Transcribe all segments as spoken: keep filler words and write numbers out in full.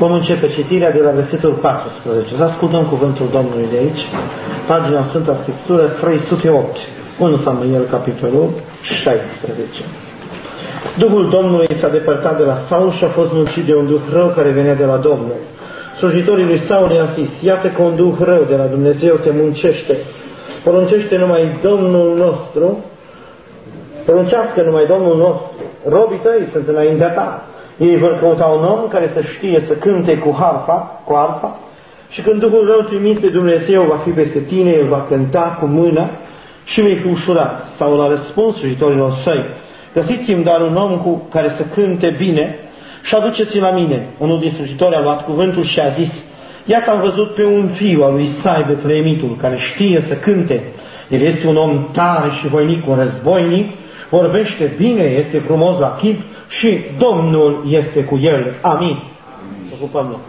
Vom începe citirea de la versetul paisprezece. Să ascultăm cuvântul Domnului de aici, pagina Sfânta Scriptură trei sute opt, întâi Samuel, capitolul șaisprezece. Duhul Domnului s-a depărtat de la Saul și a fost muncit de un duh rău care venea de la Domnul. Slujitorii lui Saul i-au zis: iată că un duh rău de la Dumnezeu te muncește. Poruncește numai Domnul nostru, poruncească numai Domnul nostru. Robii tăi sunt înaintea ta. Ei vor căuta un om care să știe să cânte cu harfa, cu arfa, și când Duhul rău trimis de Dumnezeu va fi peste tine, el va cânta cu mâna și vei fi ușurat. Saul a răspuns slujitorilor săi: găsiți-mi dar un om cu care să cânte bine și aduceți-l la mine. Unul din slujitori a luat cuvântul și a zis: iată, am văzut pe un fiu al lui Isai Betlehemitul, care știe să cânte. El este un om tare și voinic, un războinic, vorbește bine, este frumos la chip și Domnul este cu el. Amin. Să ocupăm loc.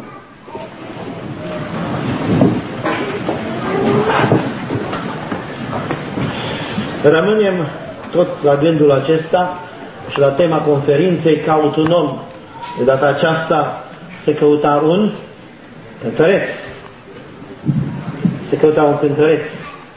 Rămânem tot la gândul acesta și la tema conferinței Caut un om. De data aceasta se căuta un cântăreț. Se căuta un cântăreț.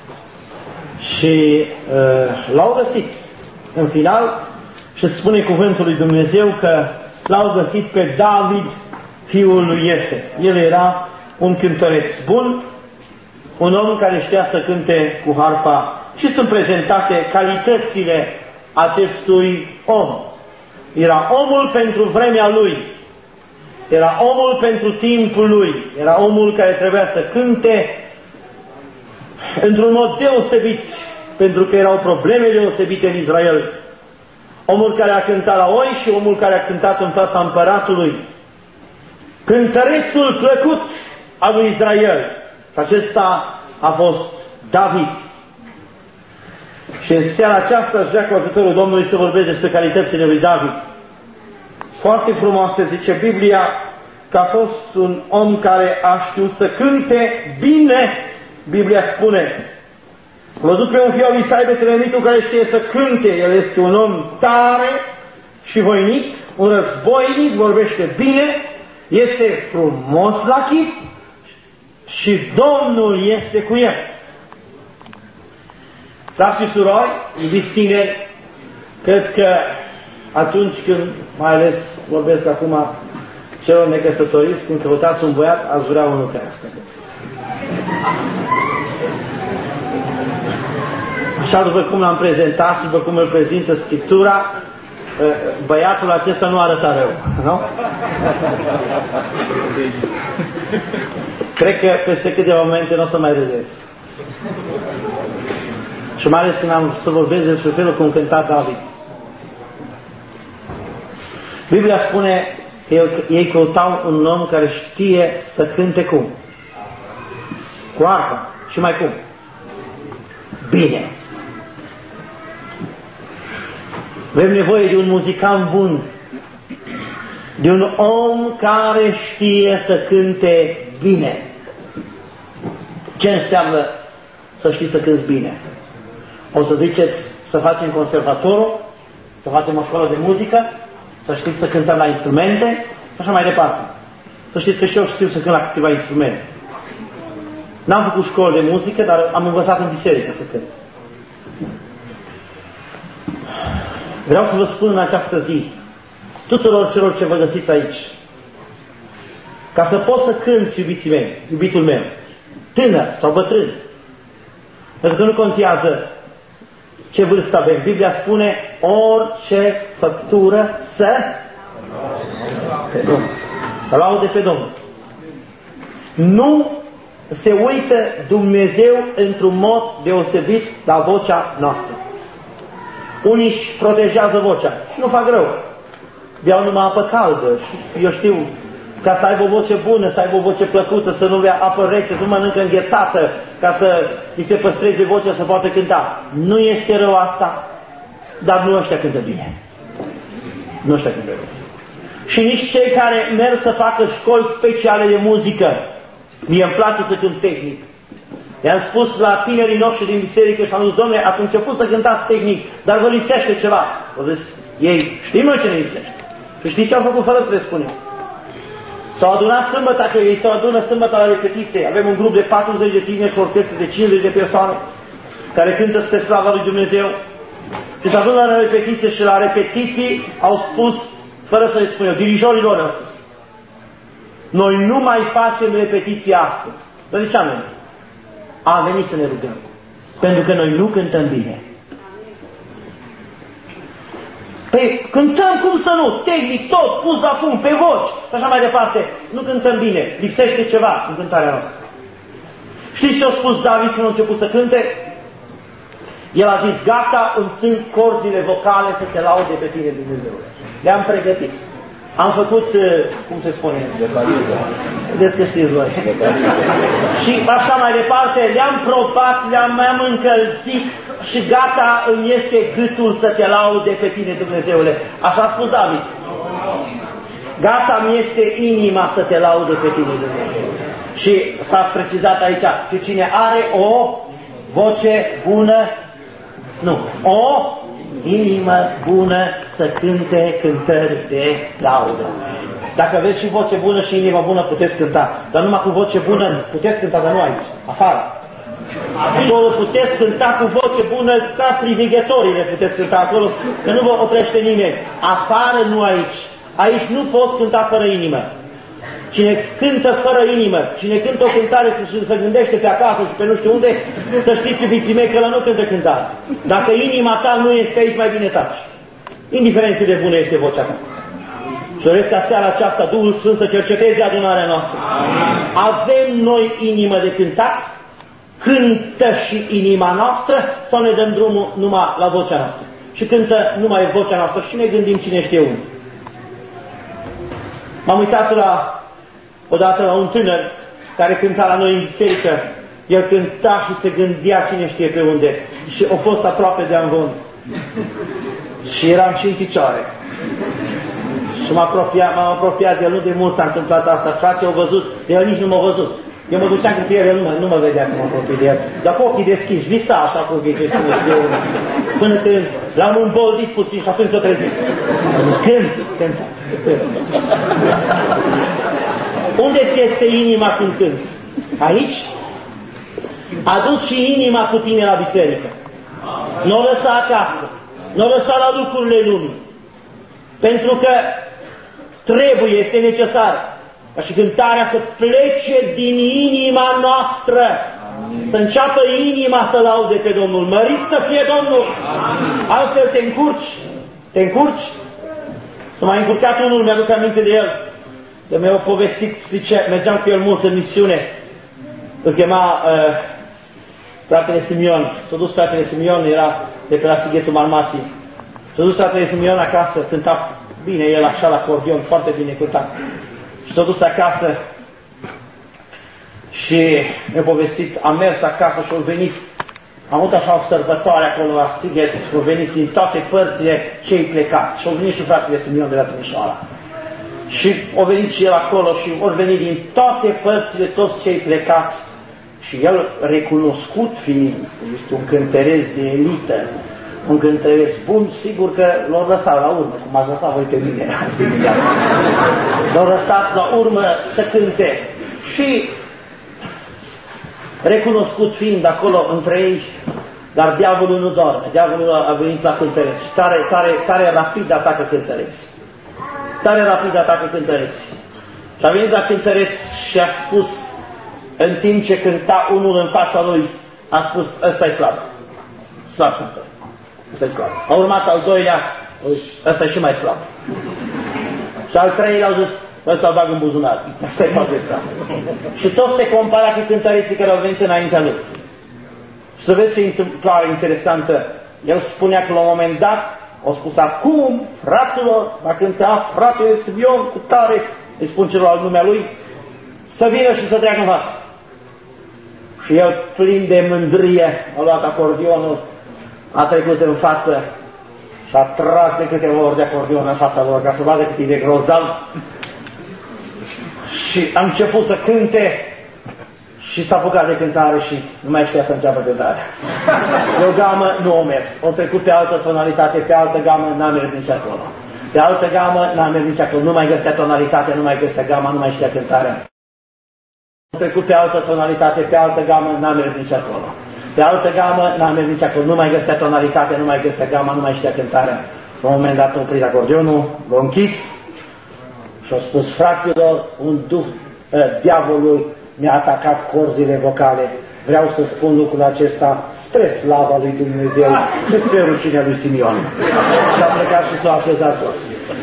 Și uh, l-au găsit. În final, și spune cuvântul lui Dumnezeu că l-au găsit pe David, fiul lui Iese. El era un cântăreț bun, un om care știa să cânte cu harfa, și sunt prezentate calitățile acestui om. Era omul pentru vremea lui, era omul pentru timpul lui, era omul care trebuia să cânte într-un mod deosebit, pentru că erau probleme deosebite în Israel. Omul care a cântat la oi și omul care a cântat în fața împăratului. Cântărețul plăcut al lui Israel. Și acesta a fost David. Și în seara aceasta aș vrea cu ajutorul Domnului să vorbesc despre calitățile lui David. Foarte frumoasă, zice Biblia, că a fost un om care a știut să cânte bine. Biblia spune: am văzut pe un fiu al lui Isai Betlehemitul care știe să cânte. El este un om tare și voinic, un războinic, vorbește bine, este frumos la chip și Domnul este cu el. Frați și surori, iubiți tineri, cred că atunci când, mai ales vorbesc acum celor necăsătoriți, când căutați un băiat, ați vrea unul ca asta. Așa după cum l-am prezentat și după cum îl prezintă Scriptura, băiatul acesta nu arăta rău, nu? Cred că peste câteva momente nu o să mai râdeți. Și mai ales când am să vorbesc despre felul cum cânta David. Biblia spune că ei căutau un om care știe să cânte cum? Cu arfa. Și mai cum? Bine. Avem nevoie de un muzicant bun, de un om care știe să cânte bine. Ce înseamnă să știi să cânti bine? O să ziceți să facem conservatorul, să facem o școală de muzică, să știți să cântăm la instrumente și așa mai departe. Să știți că și eu știu să cânt la câteva instrumente. N-am făcut școală de muzică, dar am învățat în biserică să cânt. Vreau să vă spun în această zi, tuturor celor ce vă găsiți aici, ca să poți să cânți, iubiții mei, iubitul meu, tânăr sau bătrân, pentru că nu contează ce vârstă avem. Biblia spune: orice făptură să pe Domnul, să laude pe Domnul. Nu se uită Dumnezeu într-un mod deosebit la vocea noastră. Unii își protejează vocea și nu fac rău. Beau numai apă caldă și eu știu, ca să aibă o voce bună, să aibă o voce plăcută, să nu bea apă rece, să nu mănâncă înghețată, ca să îi se păstreze vocea să poată cânta. Nu este rău asta, dar nu ăștia cântă bine. Nu ăștia cântă bine. Și nici cei care merg să facă școli speciale de muzică. Mie îmi place să cânt tehnic. I-am spus la tinerii noștri din biserică și am zis: Dom'le, ați început să cântați tehnic, dar vă lipsește ceva. Au zis ei: știm noi ce ne lipsește. Și știți ce am făcut fără să le spunem? S-au adunat sâmbătă, că ei s-au adunat sâmbătă la repetiție. Avem un grup de patruzeci de tineri și o orchestră de cincizeci de persoane care cântă spre slava lui Dumnezeu. Și s-au adunat la repetiție și la repetiții au spus, fără să le spun eu, dirijorilor au spus: noi nu mai facem repetiții astăzi. Dar de ce am venit? Am venit să ne rugăm. Pentru că noi nu cântăm bine. Păi cântăm, cum să nu, tehnic, tot, pus la punct, pe voci și așa mai departe. Nu cântăm bine, lipsește ceva în cântarea noastră. Știți ce a spus David când a început să cânte? El a zis: gata, îmi sunt corzile vocale să te laude pe tine, Dumnezeule. Le-am pregătit. Am făcut, cum se spune? Vedeți că știți voi. Și așa mai departe, le-am probat, le-am le-am încălzit și gata, îmi este gâtul să te laude pe tine, Dumnezeule. Așa a spus David. Gata, mi este inima să te laude pe tine, Dumnezeule. Și s-a precizat aici, și cine are o voce bună, nu, o inimă bună să cânte cântări de laudă. Dacă aveți și voce bună și inimă bună, puteți cânta. Dar numai cu voce bună puteți cânta, dar nu aici, afară. Acolo puteți cânta cu voce bună ca privighetorile puteți cânta acolo, că nu vă oprește nimeni. Afară, nu aici. Aici nu poți cânta fără inimă. Cine cântă fără inimă, cine cântă o cântare și se gândește pe acasă și pe nu știu unde, să știți, iubiții mei, că ăla nu cântă cântare. Dacă inima ta nu este aici, mai bine taci. Indiferent cât de bună este vocea ta. Și doresc ca seara aceasta Duhul Sfânt să cerceteze adunarea noastră. Amin. Avem noi inimă de cântat? Cântă și inima noastră sau ne dăm drumul numai la vocea noastră? Și cântă numai vocea noastră și ne gândim cine știe unde. M-am uitat la odată la un tânăr care cânta la noi în biserică. El cânta și se gândea cine știe pe unde. Și a fost aproape de amvon. Și eram și în picioare. Și m-am apropiat, m-am apropiat de el, nu de mult s-a întâmplat asta. Frații au văzut, de el nici nu m-a văzut. Eu mă duceam cu el, el nu mă, nu mă vedea cum mă apropie de el. Dar cu ochii deschiși, visa așa cu ochii deschiși de el. Până când l-am îmboldit puțin și atunci s-a trezit. Când? Când? Unde ți este inima când cânti? Aici? Adu-ți și inima cu tine la biserică. Nu o lăsa acasă. Nu o lăsa la lucrurile lumii. Pentru că trebuie, este necesar ca și cântarea să plece din inima noastră. Amin. Să înceapă inima să laude pe Domnul. Mărit să fie Domnul. Amin. Altfel te încurci. Te încurci? S-a mai încurcat unul, mi-aduc aminte de el. De mi-a povestit, zice, mergeam cu el mult în misiune. Îl chema uh, fratele Simion. S-a dus fratele Simion, era de pe la Sighetul Malmații. S-a dus fratele Simion acasă, cânta bine el așa la acordeon, foarte bine cânta. Și s-a dus acasă și mi-a povestit, am mers acasă și au venit, am avut așa o sărbătoare acolo la Sighet și au venit din toate părțile cei plecați. Și au venit și fratele Simion de la Timișoara. Și au venit și el acolo și au venit din toate părțile toți cei plecați. Și el, recunoscut fiind, este un cântăreț de elită, un cântăreț bun, sigur că l-au lăsat la urmă, cum ați lăsat voi pe mine. L-au lăsat la urmă să cânte. Și recunoscut fiind acolo între ei, dar diavolul nu doarme. Diavolul a venit la cântăreț. Tare, tare, tare rapid atacă cântăreț. Tare rapid atacă cântăreț. Și a venit la cântăreț și a spus, în timp ce cânta unul în fața lui, a spus, ăsta-i slab. Slab cântă. Ăsta-i slab. A urmat al doilea, ăsta-i și mai slab. Și al treilea au zis, ăsta-l bag în buzunar. Ăsta-i foarte slab. Și tot se compara cu cântăreții care au venit înaintea lui. Și să vezi ce întâmplare interesantă. El spunea că la un moment dat, au spus, acum, fraților, va cânta fratele Simeon cu tare, îi spun celălalt numea lui, să vină și să treacă în față. Și el, plin de mândrie, a luat acordionul, a trecut în față și a tras de câteva ori de acordion în fața lor, ca să vadă cât e de grozav. Și a început să cânte și s-a apucat de cântare și nu mai știa să înceapă cântarea. De o gamă nu a mers. O trecut pe altă tonalitate, pe altă gamă, n-a mers nici acolo. Pe altă gamă n-am mers nici acolo, nu mai găsea tonalitatea, nu mai găsea gama, nu mai știa cântarea. Am trecut pe altă tonalitate, pe altă gamă, n-am mers nici acolo. Pe altă gamă, n-am mers nici acolo, nu mai găsea tonalitatea, nu mai găsea gama, nu mai știa cântarea. La un moment dat a oprit acordeonul, l-a închis și a spus: fraților, un duh, uh, diavolul mi-a atacat corzile vocale. Vreau să spun lucrul acesta spre slava lui Dumnezeu și spre rușinea lui Simion. Și a plecat și s-a așezat jos.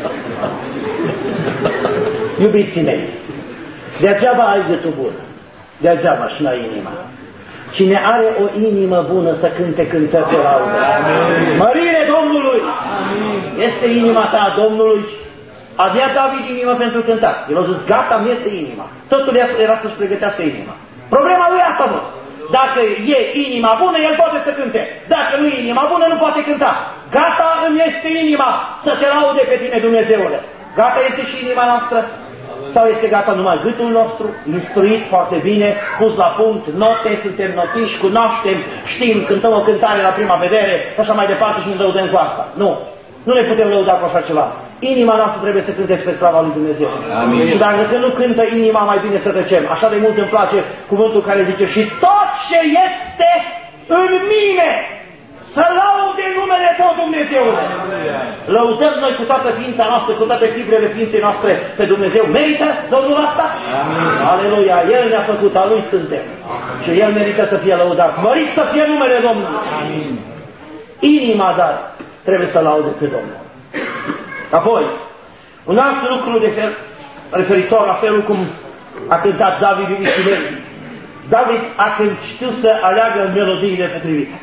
Iubiții mei, degeaba ai gâtul bun, degeaba și n-ai inima. Cine are o inimă bună să cânte cântări de laudă. Mărire Domnului! Amin. Este inima ta a Domnului. Avea David inimă pentru cântat. El a zis: gata, mi este inima. Totul era să-și pregătească inima. Problema lui asta a fost. Dacă e inima bună, el poate să cânte. Dacă nu e inima bună, nu poate cânta. Gata îmi este inima să te laude pe tine, Dumnezeule. Gata este și inima noastră? Sau este gata numai gâtul nostru, instruit foarte bine, pus la punct, note, suntem notiși, cunoaștem, știm, cântăm o cântare la prima vedere, așa mai departe și ne lăudăm cu asta. Nu, nu ne putem lăuda cu așa ceva. Inima noastră trebuie să cânte spre slava lui Dumnezeu. Amin. Și dacă când nu cântă inima, mai bine să tăcem. Așa de mult îmi place cuvântul care zice: și tot ce este în mine să laude numele Tău, Dumnezeule. Lăudăm noi cu toată ființa noastră, cu toate fibrele ființei noastre pe Dumnezeu. Merită Domnul asta? Amin. Aleluia! El ne-a făcut, a Lui suntem. Amin. Și El merită să fie lăudat. Mărit să fie numele Domnului. Amin. Inima, dar, trebuie să laude pe Domnul. Apoi, un alt lucru de fel, referitor la felul cum a cântat David, iubiții mei. David a știut să aleagă melodiile potrivite.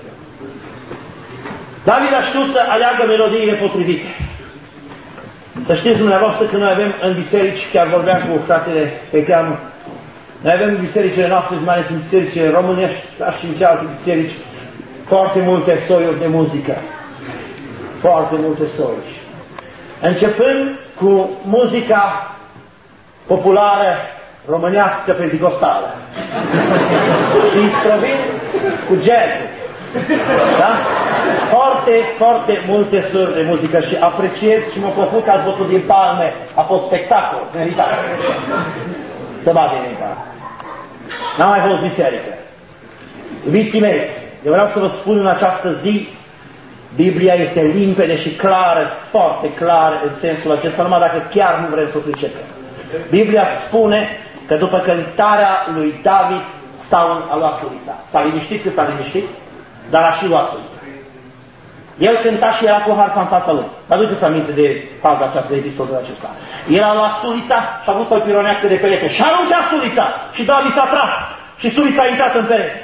David a știut să aleagă melodiile potrivite. Să știți dumneavoastră că noi avem în biserici, chiar vorbeam cu fratele Peteanu, noi avem în bisericile noastre, mai ales în bisericile românești, dar și în alte biserici, foarte multe soiuri de muzică. Foarte multe soiuri. Începând cu muzica populară românească penticostală și isprăvind cu jazz. Da? Foarte, foarte multe sări de muzică și apreciez și mă plăcut că ați văzut din palme. A fost spectacol, meritat. Să bate din palme. N-a mai fost biserică. Iubiții mei, eu vreau să vă spun în această zi, Biblia este limpede și clară, foarte clară în sensul acesta, numai dacă chiar nu vrem să o pricepem. Biblia spune că după cântarea lui David, Saul a luat sulița. S-a liniștit cât s-a liniștit, dar a și luat sulița. El cânta și era cu harpa în fața lui. Aduceți aminte de faza aceasta, de episodul acesta. El a luat sulița și a vrut să-l pironească de perete și a aruncat sulița și David s-a tras și sulița a intrat în perete.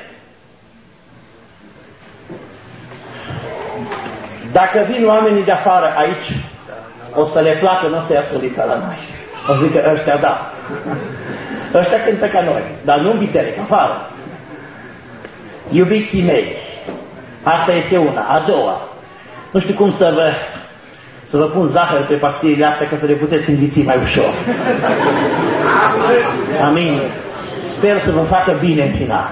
Dacă vin oamenii de afară aici, o să le placă, nu o să ia sulița la noi. O să zic că ăștia da. Ăștia cântă ca noi, dar nu în biserică, afară. Iubiții mei, asta este una. A doua, nu știu cum să vă, să vă pun zahăr pe pastilele astea ca să le puteți înghiți mai ușor. Amin. Sper să vă facă bine în final.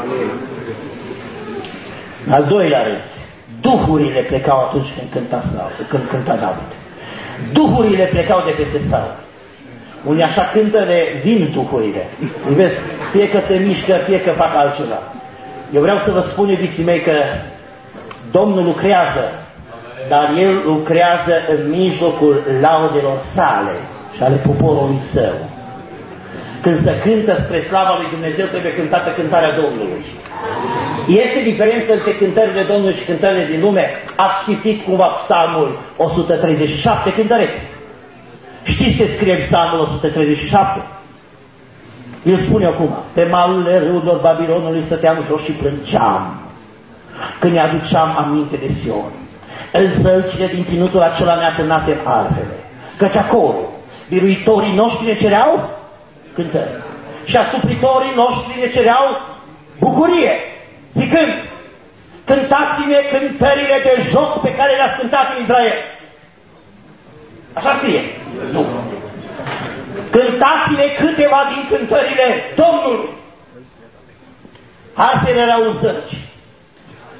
Al doilea rând, duhurile plecau atunci când cânta Saul, când cânta David. Duhurile plecau de peste Saul. Unii așa cântă de vin duhurile. Vezi, fie că se mișcă, fie că fac altceva. Eu vreau să vă spun, iubiții mei, că Domnul lucrează, dar El lucrează în mijlocul laudelor sale și ale poporului său. Când se cântă spre slava lui Dumnezeu, trebuie cântată cântarea Domnului. Este diferență între cântările Domnului și cântările din lume. Ați citit cumva Psalmul o sută treizeci și șapte, cântăreți. Știți ce scrie Psalmul o sută treizeci și șapte? El spune acum: pe malurile râurilor Babilonului stăteam jos și plângeam când ne aduceam aminte de Sion. În sălcile din ținutul acela ne atârnasem arfele, căci acolo biruitorii noștri ne cereau cântări și asupritorii noștri ne cereau bucurie, zicând: cântați-ne cântările de joc pe care le-ați cântat în Israel. Așa scrie? Nu. Cântați-ne câteva din cântările Domnului. Altele erau în zărci.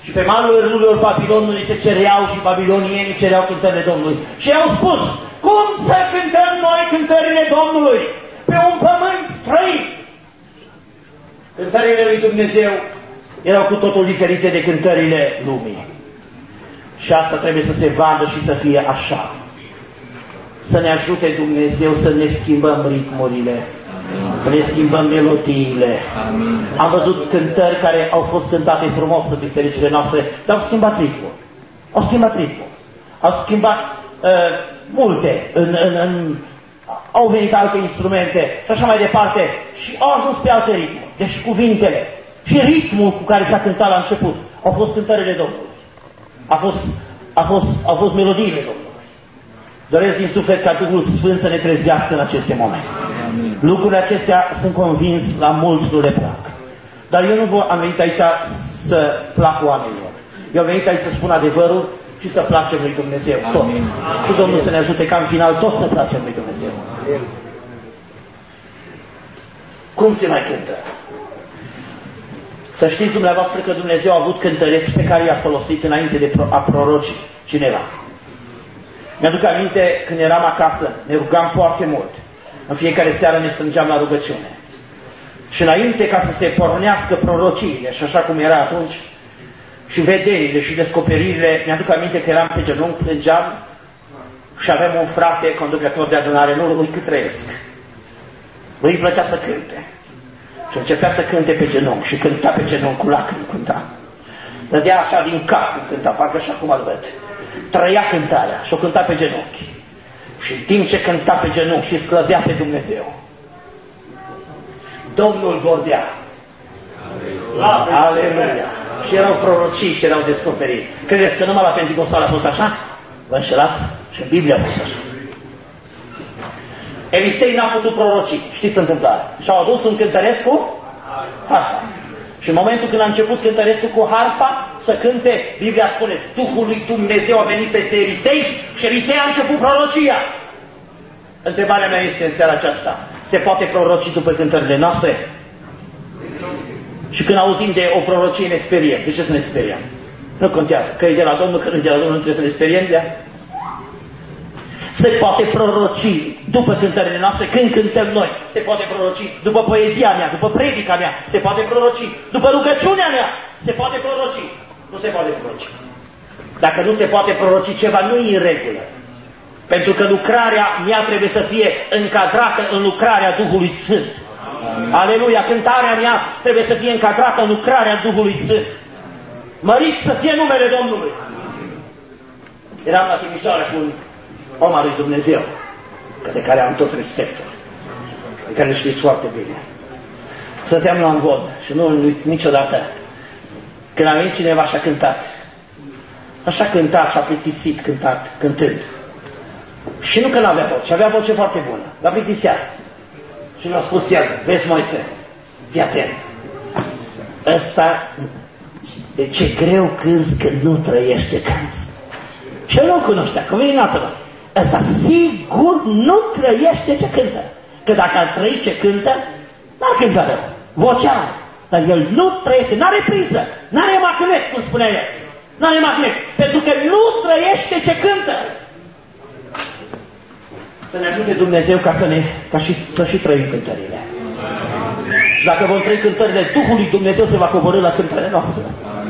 Și pe malul râurilor Babilonului se cereau și babilonienii cereau cântările Domnului. Și au spus, cum să cântăm noi cântările Domnului pe un pământ străin? Cântările lui Dumnezeu erau cu totul diferite de cântările lumii. Și asta trebuie să se vadă și să fie așa. Să ne ajute Dumnezeu să ne schimbăm ritmurile, să ne schimbăm melodiile. Amin. Am văzut cântări care au fost cântate frumos în bisericile noastre, dar au schimbat ritmul. Au schimbat ritmul. Au schimbat uh, multe. În, în, în, au venit alte instrumente și așa mai departe și au ajuns pe alte ritmuri. Deci cuvintele și ritmul cu care s-a cântat la început au fost cântările Domnului. A fost, a fost, au fost melodiile Domnului. Doresc din suflet ca Duhul Sfânt să ne trezească în aceste momente. Amin. Lucrurile acestea sunt convins la mulți nu le plac. Dar eu nu am venit aici să plac oamenilor. Eu am venit aici să spun adevărul și să placem lui Dumnezeu. Toți. Și Domnul să ne ajute ca în final toți să placem lui Dumnezeu. Amin. Cum se mai cântă? Să știți dumneavoastră că Dumnezeu a avut cântăreți pe care i-a folosit înainte de a proroci cineva. Mi-aduc aminte, când eram acasă, ne rugam foarte mult. În fiecare seară ne strângeam la rugăciune. Și înainte ca să se pornească prorociile, și așa cum era atunci, și vederile și descoperirile, mi-aduc aminte că eram pe genunchi, plângeam și aveam un frate conducător de adunare, nu lui cât trăiesc. Lui îi plăcea să cânte. Și începea să cânte pe genunchi și cânta pe genunchi cu lacrimi, cânta. Dădea așa din cap când cânta, parcă așa cum îl văd. Trăia cântarea și o cânta pe genunchi. Și în timp ce cânta pe genunchi și slăvea pe Dumnezeu, Domnul vorbea. Aleluia! Aleluia! Și erau prorocii și erau descoperiri. Credeți că numai la Pentecostal a fost așa? Vă înșelați? Și în Biblie a fost așa. Elisei n-a putut proroci. Știți întâmplarea? Și-au adus un cântăresc cu harfa. Și în momentul când a început cântărescul cu harfa să cânte, Biblia spune, Duhul lui Dumnezeu a venit peste Elisei și Elisei a început prorocia. Întrebarea mea este în seara aceasta, se poate proroci după cântările noastre? Și când auzim de o prorocie ne speriem. De ce să ne speriem? Nu contează. Că e de la Domnul, că nu e de la Domnul, nu trebuie să ne speriem de ea. Se poate proroci după cântările noastre, când cântăm noi. Se poate proroci după poezia mea, după predica mea. Se poate proroci după rugăciunea mea. Se poate proroci. Nu se poate proroci. Dacă nu se poate proroci, ceva nu e în regulă. Pentru că lucrarea mea trebuie să fie încadrată în lucrarea Duhului Sfânt. Amin. Aleluia! Cântarea mea trebuie să fie încadrată în lucrarea Duhului Sfânt. Mărit să fie numele Domnului. Eram la Timișoara cu un om al lui Dumnezeu, de care am tot respectul, de care îl știți foarte bine. Stăteam la un vod și nu uit niciodată când a venit cineva și a cântat. Așa cânta și a plictisit cântat, cântând. Și nu că n-avea voce, avea voce foarte bună, la plictisea. Și mi-a spus el, vezi Moise, fii atent. Ăsta, de ce greu cânți când nu trăiește cânți. Și eu nu cunoștea, că vine nată. Ăsta sigur nu trăiește ce cântă. Că dacă ar trăi ce cântă, n-ar cânta rău. Vocea, dar el nu trăiește, n-are priză, n-are magnet, cum spunea el. N-are magnet, pentru că nu trăiește ce cântă. Să ne ajute Dumnezeu ca, să, ne, ca și, să și trăim cântările. Și dacă vom trăi cântările Duhului, Dumnezeu se va coborî la cântările noastre.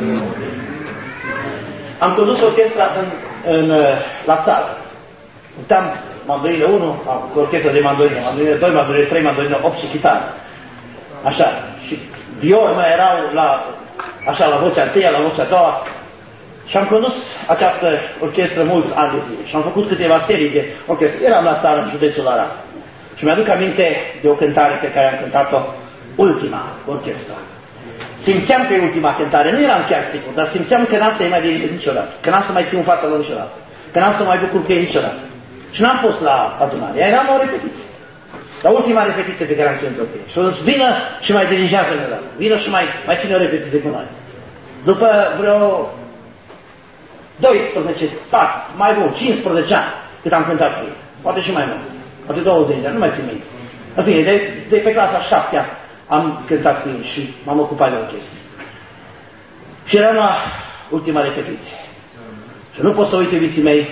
Am condus orchestra în, în, la țară. Uitam mandolină unu, cu orchestra de mandolină, mandolină doi, mandolină trei, mandolină opt și chitară. Așa. Și viori mai erau la, așa, la vocea întâia, la vocea a doua. Și am condus această orchestră mulți ani de zile. Și am făcut câteva serii de orchestre. Eram la țară, în județul Arad. Și mi-aduc aminte de o cântare pe care am cântat-o, ultima orchestră. Simțeam că e ultima cântare, nu eram chiar sigur, dar simțeam că n-am să-i mai dirige niciodată, că n-am să mai fiu în fața lor niciodată, că n-am să mai bucur că e niciodată. Și n-am fost la adunare, eram la o repetiție. La ultima repetiție pe care am ținut-o cu ei. Și o zis, vină și mai dirigează ne vină și mai, mai ține o repetiție cu noi. După vreo doisprezece, patru, mai bun, cincisprezece ani cât am cântat cu ei. Poate și mai mult. Poate douăzeci de ani, nu mai țin minte. În fine, de, de pe clasa șaptea am cântat cu ei și m-am ocupat de orchestră. Și eram la ultima repetiție. Și nu pot să uit, iubiții mei,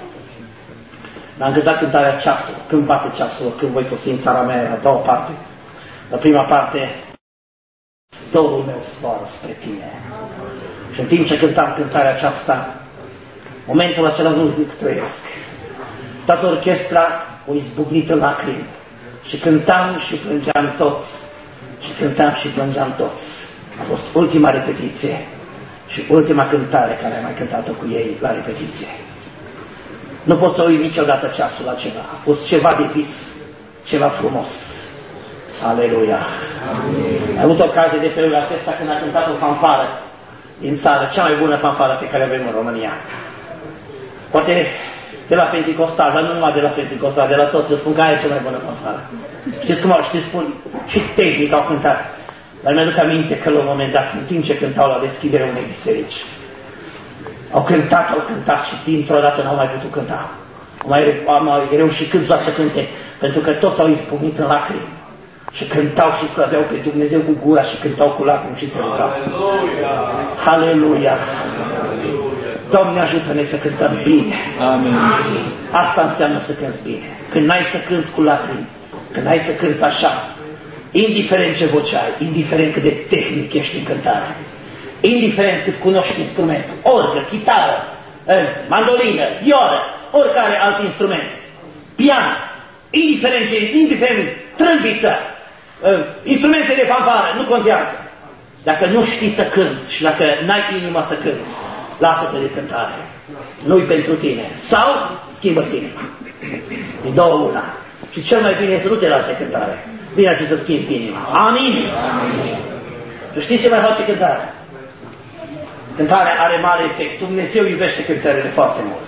am cântat cântarea ceasul, când bate ceasul, când voi sosi în țara mea, la două parte. La prima parte, dorul meu zboară spre tine. Și în timp ce cântam cântarea aceasta, momentul acela nu trăiesc. Toată orchestra o izbucnit în lacrimi. Și cântam și plângeam toți. Și cântam și plângeam toți. A fost ultima repetiție și ultima cântare care am mai cântat-o cu ei la repetiție. Nu pot să uit niciodată ceasul acela. A fost ceva de vis, ceva frumos. Aleluia! Am avut ocazie de felul acesta când a cântat o fanfară din țară, cea mai bună fanfară pe care avem în România. Poate de la Pentecostal, dar nu numai de la Pentecostal, de la toți, eu spun că aia e cea mai bună fanfară. Știți cum au, știți, spun, și tehnic au cântat. Dar mi-aduc aminte că la un moment dat, în timp ce cântau la deschiderea unei biserici, au cântat, au cântat și dintr-o dată n-au mai putut cânta. Au mai, au mai reușit câțiva să cânte, pentru că toți au izbucnit în lacrimi. Și cântau și slăveau pe Dumnezeu cu gura și cântau cu lacrimi și se rugau. Aleluia! Doamne, ajută-ne să cântăm bine. Amin. Asta înseamnă să cânți bine. Când n-ai să cânți cu lacrimi, când n-ai să cânți așa, indiferent ce voce ai, indiferent cât de tehnic ești în cântare, indiferent cât cunoști instrumentul, orgă, chitară, mandolină, violă, oricare alt instrument, pian, indiferent ce, indiferent trâmbiță, instrumente de fanfară, nu contează. Dacă nu știi să cânți și dacă n-ai inima să cânți, lasă-te de cântare. Nu-i pentru tine. Sau schimbă-ți inima. E două una. Și cel mai bine este să nu te lași de cântare. Bine ar fi să schimbi inima. Amin. Amin. Și știți ce mai face cântarea? Cântarea are mare efect. Dumnezeu iubește cântările foarte mult.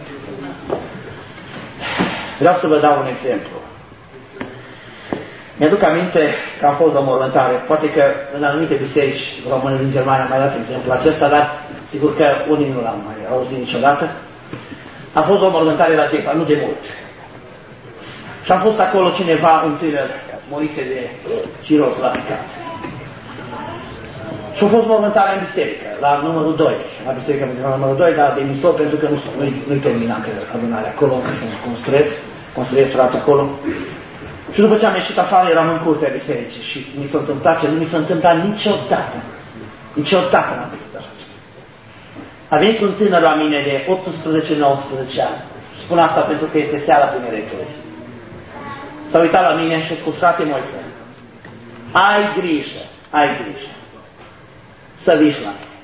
Vreau să vă dau un exemplu. Mi-aduc aminte că am fost la o mormântare. Poate că în anumite biserici române din Germania am mai dat exemplu acesta, dar sigur că unii nu l-am mai auzit niciodată. A fost o mormântare la Depa, nu de mult. Și am fost acolo cineva, un tânăr, morise de ciroz la picat. Și a fost mormântarea în biserică, la numărul doi. La biserică la numărul doi, dar de emisor, pentru că nu, nu-i, nu-i terminată adunarea acolo, încă se construiesc, construiesc frați acolo. Și după ce am ieșit afară, eram în curtea bisericii și mi s-a întâmplat ce nu mi s-a întâmplat niciodată. Niciodată n-am văzut așa. A venit un tânăr la mine de optsprezece nouăsprezece ani. Spun asta pentru că este seara tineretului. S-a uitat la mine și a spus: frate Moise, ai grijă, ai grijă să vii la mine.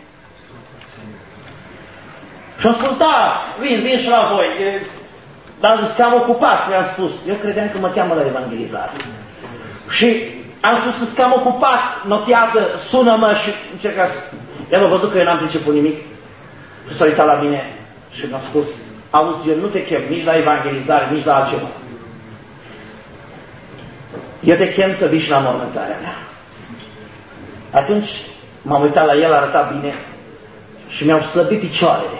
Și am spus: da, vin, vin și la voi. Dar am zis că am ocupat, mi-am spus. Eu credeam că mă cheamă la evangelizare. Și am spus că am ocupat, notează, sună-mă și încerca să... El a văzut că eu n-am priceput nimic și s-a uitat la mine și mi-a spus: auzi, eu nu te chem nici la evangelizare, nici la altceva. Eu te chem să vii și la mormântarea mea. Atunci m-am uitat la el, arăta bine și mi-au slăbit picioarele.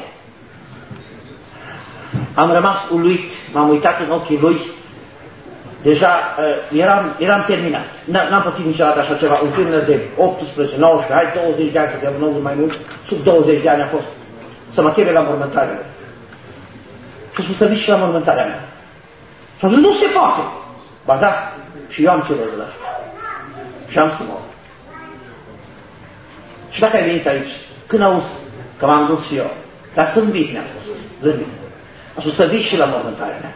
Am rămas uluit, m-am uitat în ochii lui, deja uh, eram, eram terminat. N-am pățit niciodată așa ceva, un tânăr de optsprezece nouăsprezece, hai douăzeci de ani să fie un mai mult, sub douăzeci de ani a fost, să mă cheme la mormântarea mea. Și a spus să vii și la mormântarea mea. Și am zis: nu se poate. Ba da, și eu am cirozul ăsta. Și am să mor. Și dacă ai venit aici, când auzi că m-am dus și eu, dar zâmbit, mi-a spus, zâmbit. A spus să vii și la mormântarea mea.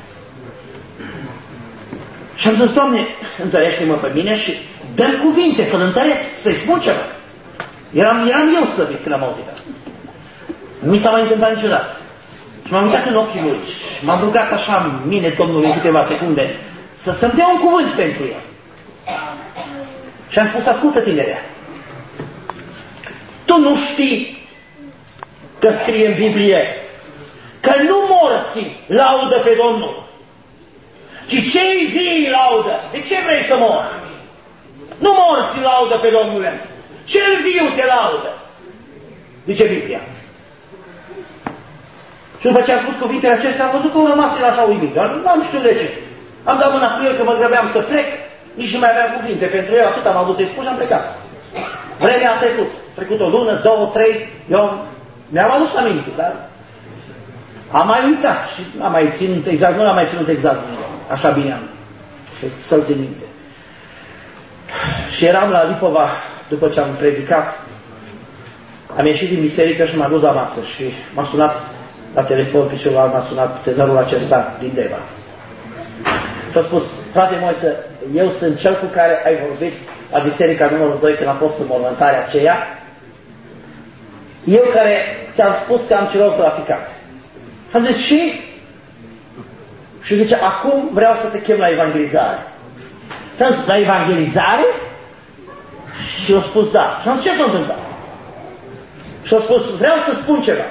Și am zis: Doamne, întărește-mă pe mine și dă-mi cuvinte să-l întăresc, să-i spun ceva. Eram, eram eu slăbit când am auzit asta. Nu mi s-a mai întâmplat niciodată. Și m-am uitat în ochii lui și m-am rugat așa în mine Domnului în câteva secunde să, să-mi dea un cuvânt pentru el. Și am spus: ascultă, tinerea, tu nu știi că scrie în Biblie că nu morții laudă pe Domnul, ci cei vii laudă. De ce vrei să mori? Nu morții laudă pe Domnul, cel viu te laudă, zice Biblia. Și după ce am spus cuvintele acestea, am văzut că au rămas el așa uimit, dar nu știu de ce. Am dat mâna cu el că mă grăbeam să plec, nici nu mai aveam cuvinte pentru el, atât am avut să-i spun și am plecat. Vremea a trecut. A trecut o lună, două, trei, eu Mi-am adus aminte, dar am mai uitat și n-am mai ținut exact, nu l-am mai ținut exact, așa bine am, să-l țin minte. Și eram la Lipova, după ce am predicat, am ieșit din biserică și m-am dus la masă și m-a sunat la telefon, pe celălalt m-a sunat tânărul acesta din Deva. Și a spus, frate Moise, eu sunt cel cu care ai vorbit la biserica numărul doi când am fost în mormântarea aceea, eu care ți-am spus că am ciroză la ficat. Și am zis, și? Și zice, acum vreau să te chem la evangelizare. Și am zis, la evangelizare? Și eu spus, da. Și am zis, ce s-a întâmplat? Și a spus, vreau să spun ceva.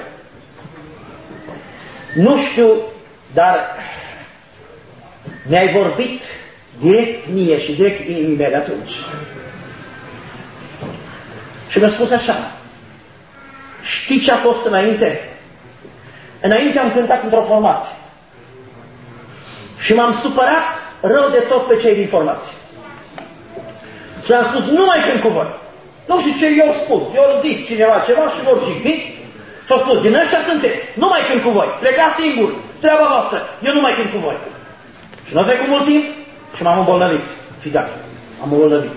Nu știu, dar mi-ai vorbit direct mie și direct inimii mele atunci. Și mi-a spus așa, știi ce a fost înainte? Înainte am cântat într-o formație. Și m-am supărat rău de tot pe cei din formație. Și am spus, nu mai cânt cu voi. Nu știu ce eu spun. Eu am zis cineva ceva și vor jignit. Și au spus, din ăștia sunteți, nu mai cânt cu voi. Plecați singur, treaba voastră, eu nu mai cânt cu voi. Și nu a trecut mult timp și m-am îmbolnăvit. Figat, am îmbolnăvit.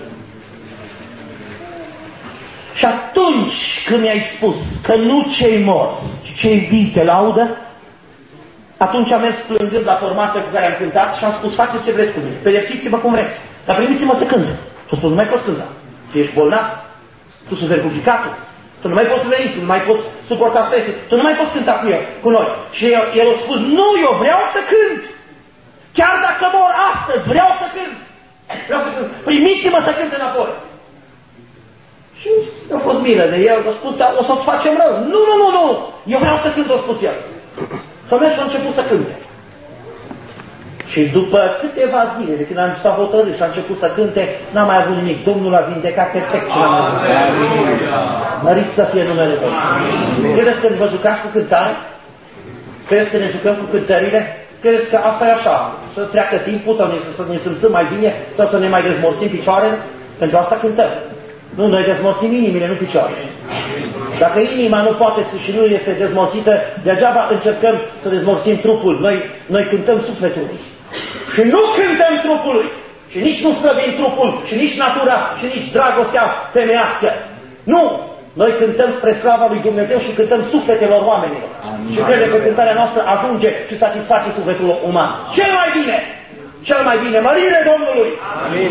Și atunci când mi-ai spus că nu cei morți, ci cei vii te laudă, atunci am mers plângând la formația cu care am cântat și am spus, faceți ce vreți cu mine, pedepsiți-mă cum vreți, dar primiți-mă să cânt. Și am spus, nu mai poți cânta, tu ești bolnav, tu suferi cu ficatul, tu nu mai poți veni, tu nu mai poți suporta stresul, tu nu mai poți cânta cu el, cu noi. Și el, el a spus, nu, eu vreau să cânt, chiar dacă mor astăzi, vreau să cânt, vreau să cânt, primiți-mă să cânt înapoi. Și a fost milă de el, a spus, dar o să-ți facem rău. Nu, nu, nu, nu, eu vreau să cânt, a spus el. Și a mers și a început să cânte. Și după câteva zile de când s-a hotărât și a început să cânte, n-a mai avut nimic. Domnul a vindecat perfect și l-a mai mărit să fie numele Domnului. Credeți că vă jucați cu cântare? Credeți că ne jucăm cu cântările? Credeți că asta e așa? Să treacă timpul sau ne, să ne simțim mai bine sau să ne mai dezmorțim picioarele? Pentru asta cântăm. Nu, noi dezmorțim inimile, nu picioarele. Dacă inima nu poate să și nu este dezmorțită, degeaba încercăm să dezmorțim trupul. Noi, noi cântăm sufletului. Și nu cântăm trupului. Și nici nu slăbim trupul, și nici natura, și nici dragostea femeiască. Nu! Noi cântăm spre slava lui Dumnezeu și cântăm sufletelor oamenilor. Amin. Și credem că cântarea noastră ajunge și satisface sufletul uman. Cel mai bine! Cel mai bine! Mărire Domnului! Amin.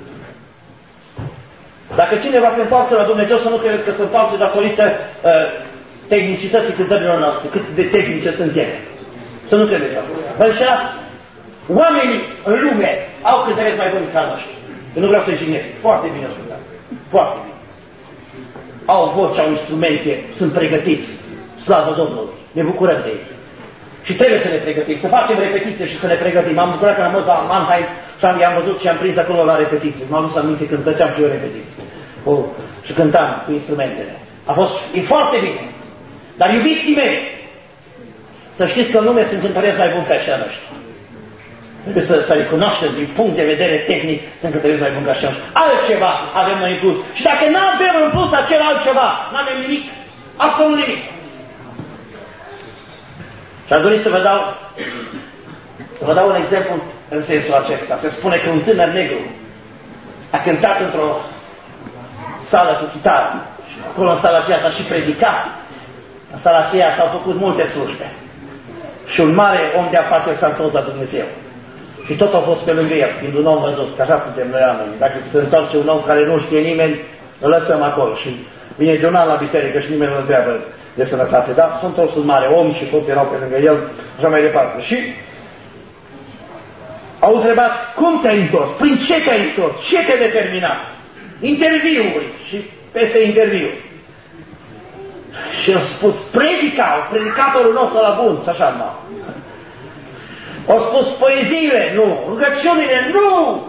Dacă cineva se întoarce la Dumnezeu, să nu credeți că se întoarce datorită uh, tehnicității cântărilor noastre, cât de tehnice sunt ele. Să nu credeți asta. Vă înșelați. Oamenii în lume au cântăreți mai buni ca noștri. Eu nu vreau să-i jignesc. Foarte bine ascultați. Foarte bine. Au voce, au instrumente, sunt pregătiți. Slavă Domnului. Ne bucurăm de ei. Și trebuie să ne pregătim, să facem repetiții și să ne pregătim. M-am bucurat că am fost la Mannheim și am, i-am văzut și am prins acolo la repetiții. M-am dus aminte când făceam și eu repetiții. Oh, și cântam cu instrumentele. A fost, e foarte bine. Dar iubiții mei, să știți că în lume sunt cântăreți mai buni ca și a noștri. Trebuie să, să recunoaștem din punct de vedere tehnic, sunt cântăreți mai buni ca și a noștri. Altceva avem noi în plus. Și dacă nu avem în plus acel altceva, nu avem nimic, absolut nimic. Și am dorit să vă dau, să vă dau un exemplu în sensul acesta. Se spune că un tânăr negru a cântat într-o sală cu chitară și acolo în sala aceea s-a și predicat. În sala aceea s-au făcut multe slujbe. Și un mare om de afaceri s-a întors la Dumnezeu. Și tot a fost pe lângă el, fiind un om văzut, că așa suntem noi oameni. Dacă se întoarce un om care nu știe nimeni, îl lăsăm acolo. Și vine de un an la biserică și nimeni nu întreabă de sănătate, dar sunt toți un mare om și toți erau pe lângă el, așa mai departe. Și au întrebat, cum te-ai întors? Prin ce te-ai întors? Ce te-a determinat? Interviuri și peste interviuri. Și au spus, predicau, predicatorul nostru la bun, și așa numai. Au spus, poeziile, nu, rugăciunile, nu,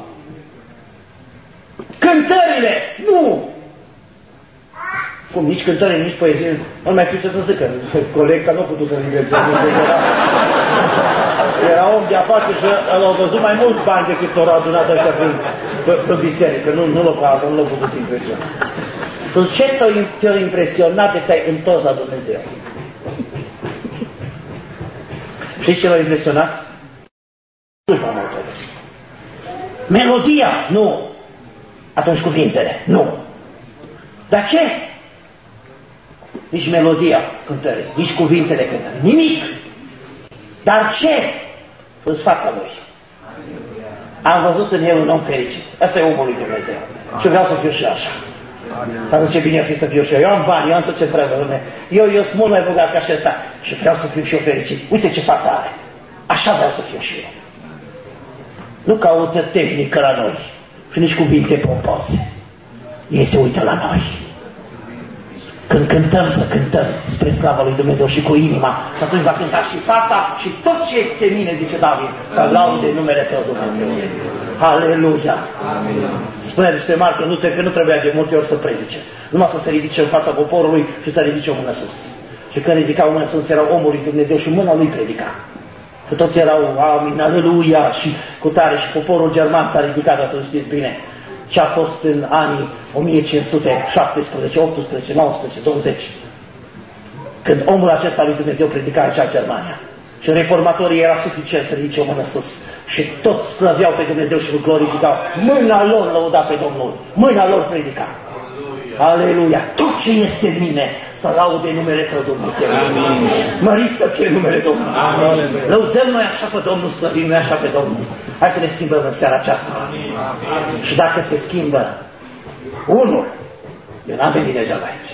cântările, nu. Cum, nici cântările, nici poezie, nu mai știu ce să zică. Colecta nu a putut să zică. Era, era om de afaceri și l-au văzut mai mulți bani decât au adunat ăștia prin, pe biserică. Nu, nu l-au nu l-au putut impresiona. Tu ce te-a impresionat de te-ai întors la Dumnezeu? Știți ce l-a impresionat? Melodia, nu. Atunci cuvintele, nu. Dar ce? Nici melodia cântării, nici cuvintele cântării, nimic. Dar ce? În fața lui. Am văzut în el un om fericit. Asta e omul lui Dumnezeu. Și vreau să fiu și așa. Dar ce bine ar fi să fiu și eu. Eu am bani, eu am tot ce trebuie lume. Eu, eu sunt mult mai bogat ca acesta și vreau să fiu și eu fericit. Uite ce față are. Așa vreau să fiu și eu. Nu caută tehnică la noi și nici cuvinte pompoase. Ei se uită la noi. Când cântăm, să cântăm spre slava lui Dumnezeu și cu inima, și atunci va cânta și fața și tot ce este în mine, zice David, să laude numele Tău, Dumnezeu. Aleluia! Spune despre Marcu, nu, că nu trebuia de multe ori să predice, numai să se ridice în fața poporului și să ridice o mână sus. Și când ridica o mână sus, era omul lui Dumnezeu și mâna lui predica. Că toți erau, amin, aleluia, și cu tare, și poporul german s-a ridicat, atunci știți bine. Ce a fost în anii o mie cinci sute șaptesprezece, optsprezece, nouăsprezece, douăzeci, când omul acesta lui Dumnezeu predica acea Germania. Și reformatorii era suficient să ridice o mână sus. Și toți slăveau pe Dumnezeu și îl glorificau. Mâna lor lăuda pe Domnul. Mâna lor predica. Aleluia! Tot ce este în mine să laude numele Tău, Dumnezeu. Amin. Mărit să fie numele Domnului. Amin. Lăudăm noi așa pe Domnul, slăvim noi așa pe Domnul. Hai să ne schimbăm în seara aceasta. Amin. Și dacă se schimbă unul, eu n-am venit deja aici.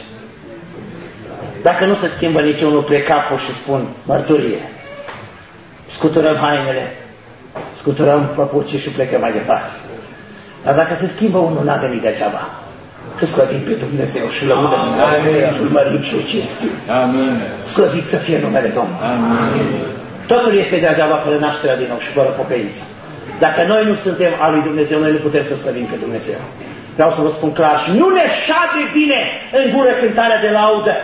Dacă nu se schimbă niciunul, plec capul și spun mărturie. Scuturăm hainele, scuturăm păpuții și plecăm mai departe. Dar dacă se schimbă unul, n-a venit degeaba. Și slăvim pe Dumnezeu și lăudăm și îl mărim și îl cinstim. Slăvit să fie numele Domnului. Amin. Totul este degeaba fără nașterea din nou și fără pocăință. Dacă noi nu suntem al lui Dumnezeu, noi nu putem să slăvim pe Dumnezeu. Vreau să vă spun clar și nu ne șade bine în gură cântarea de laudă.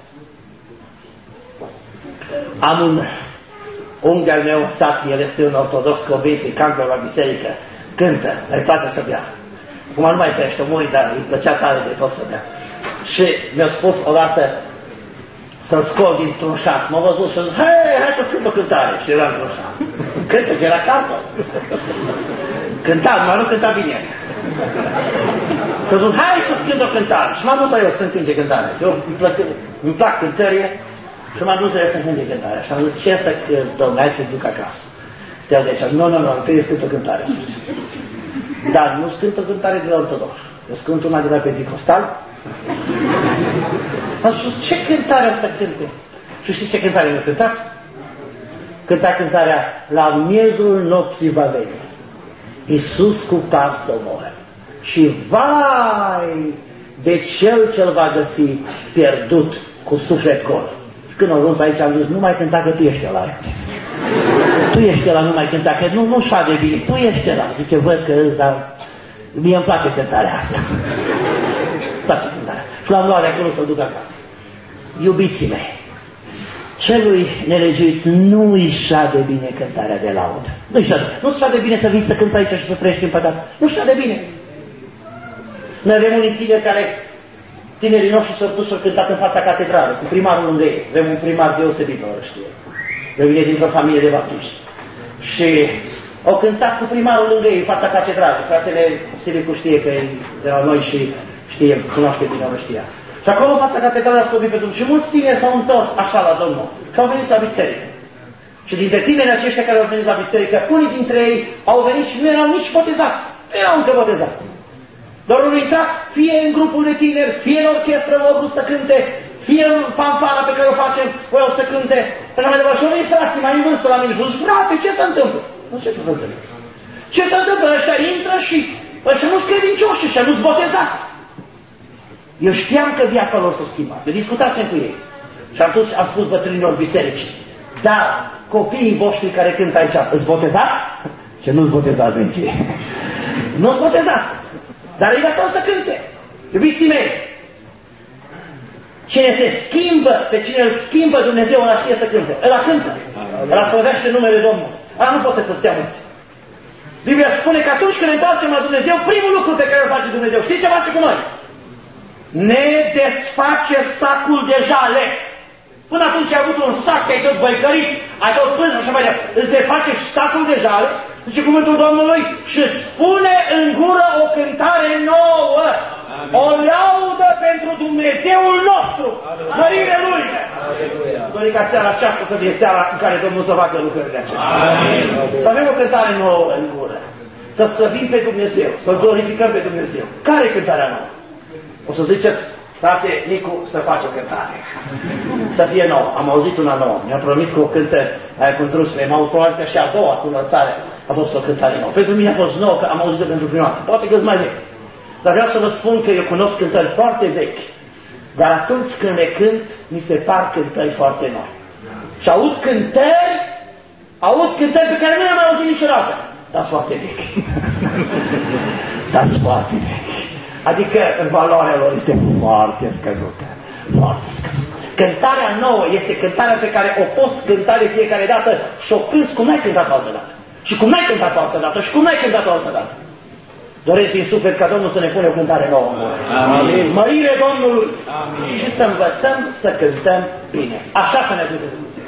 Am un unghi al meu, Sati, el este un ortodox convins, îi cantă la biserică, cântă, îi place să bea. Acum nu mai crește mult, dar îi plăcea tare de tot să bea. Și mi-a spus odată să-l scol dintr-un șans. M-a văzut și a zis, hei, hai să-ți cânt o cântare. Și era într-un șans. Cântă, că era cantă. Cânta, numai nu cânta bine. Și a zis, hai să-ți cânt o cântare. Și m-am dus la eu să cânte cântare. Eu îmi, plăc, îmi plac cântările și m-am dus la el să cânte cântare. Și am zis, ce să cânt, domnule, hai să-ți duc acasă. Stea de aici, nu, nu, nu, trebuie să cânt o cântare. Dar nu scânt o cântare de la ortodox. Eu scânt una de la Pentecostal. Am spus, ce cântare o să cânte? Și știți ce cântare mi-a cântat? Cânta cântarea La miezul nopții va veni Iisus cu pas domor. Și vai de cel ce-l va găsi pierdut cu suflet gol. Și când au ajuns aici am zis, nu mai cânta că tu ești ăla. Tu ești ăla, nu mai cânta, că nu, nu șade bine, tu ești ăla. Zice, văd că îți, dar mie îmi place cântarea asta. Îmi place cântarea. Și l-am luat de acolo să-l duc acasă. Iubiții mei, celui nelegiuit nu îi șade bine cântarea de laudă. Nu îi șade. Nu-ți șade bine să vii să cânți aici și să trăiești în păcat. Nu șade bine. Noi avem unii tineri care, tinerii noștri s-au dus și-au cântat în fața catedralei, cu primarul lângă ei. Avem un primar deosebit, o știe. Eu vine dintr-o familie de baptiști. Și au cântat cu primarul lângă ei, în fața catedralei. Fratele Silicu știe că de la noi și știe, cunoaște bine, nu știa. Și acolo în fața catedralei a slăvit pe Dumnezeu. Și mulți tineri s-au întors așa la Domnul. Și au venit la biserică. Și dintre tinerii aceștia care au venit la biserică, unii dintre ei au venit și nu erau nici botezați. Nu erau încă botezați. Doar au intrat fie în grupul de tineri, fie în orchestră au vrut să cânte, fie în fanfara pe care o facem, voiau să cânte. Așa mai departe. Și au venit frații mai în vârstă la mine și au zis, frate, ce se întâmplă? Nu, ce se întâmplă? Ce se întâmplă? Ăștia intră și ăștia nu-s credincioși, ăștia nu-s botezați. Eu știam că viața lor s-a schimbat. Eu discutasem cu ei. Și atunci am spus bătrânilor bisericii, dar copiii voștri care cântă aici, îți botezați? Ce nu-ți botezați nici ei. Nu-ți botezați. Dar îi lăsăm să cânte. Iubiții mei, cine se schimbă, pe cine îl schimbă Dumnezeu, ăla știe să cânte. Ăla cântă. Ăla slăvește numele Domnului. Ăla nu poate să stea mult. Biblia spune că atunci când ne întoarcem la Dumnezeu, primul lucru pe care îl face Dumnezeu, știți ce face cu noi? Ne desface sacul de jale. Până atunci ai avut un sac, te-ai tot băicărit, ai tot plâns și așa mai departe. Îți desface sacul de jale, zice cuvântul Domnului, și îți pune în gură o cântare nouă, o laudă pentru Dumnezeul nostru, mărire Lui. Dorim ca seara aceasta să fie seara în care Domnul să facă lucrurile acestea. Amin. Să avem o cântare nouă în gură, să slăvim pe Dumnezeu, să-L glorificăm pe Dumnezeu. Care e cântarea nouă? O să ziceți, frate Nicu, să faci o cântare. Să fie nouă. Am auzit una nouă. Mi-a promis că o cântă aia cu întrusele. M-au probabil și a doua cu înălțare. A fost o cântare nouă. Pentru mine a fost nouă, că am auzit-o pentru prima dată. Poate că-s mai vechi. Dar vreau să vă spun că eu cunosc cântări foarte vechi. Dar atunci când le cânt, mi se par cântări foarte noi. Și aud cântări, aud cântări pe care nu le-am mai auzit niciodată. Dar sunt foarte vechi. Dar sunt foarte vechi. Adică valoarea lor este foarte scăzută. Foarte scăzută. Cântarea nouă este cântarea pe care o poți cânta de fiecare dată și o cânti cum n-ai cântat altă dată. Și cum n-ai cântat altă dată. Și cum n-ai cântat altă dată. Doresc din suflet ca Domnul să ne pune o cântare nouă în gură. Amin. Mărire Domnului. Amin. Și să învățăm să cântăm bine. Așa să ne ajute Dumnezeu.